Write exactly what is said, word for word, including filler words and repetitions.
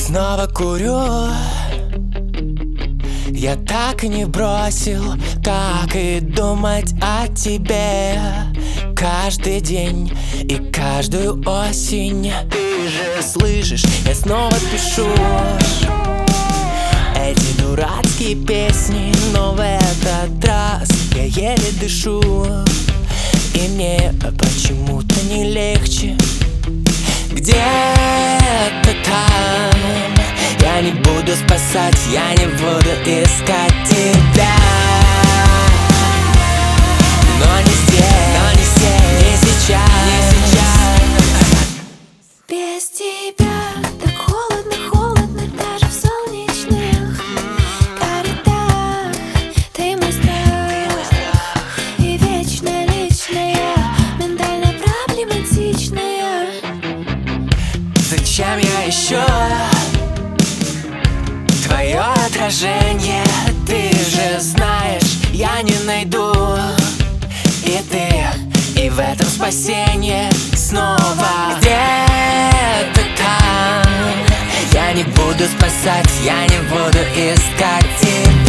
снова курю. Я так и не бросил, так и думать о тебе каждый день и каждую осень. Ты же слышишь, я снова пишу эти дурацкие песни, но в этот раз я еле дышу. И мне почему-то не легче. Где-то там я не буду спасать, я не буду искать тебя. Но не здесь, но не здесь, не сейчас, не сейчас. Без тебя так холодно, холодно даже в солнечных коридорах. Ты мой страх и вечно личная, ментально проблематичная. Зачем я ищу твое отражение? Ты же знаешь, я не найду. И ты, и в этом спасение. Снова где-то там я не буду спасать, я не буду искать тебя.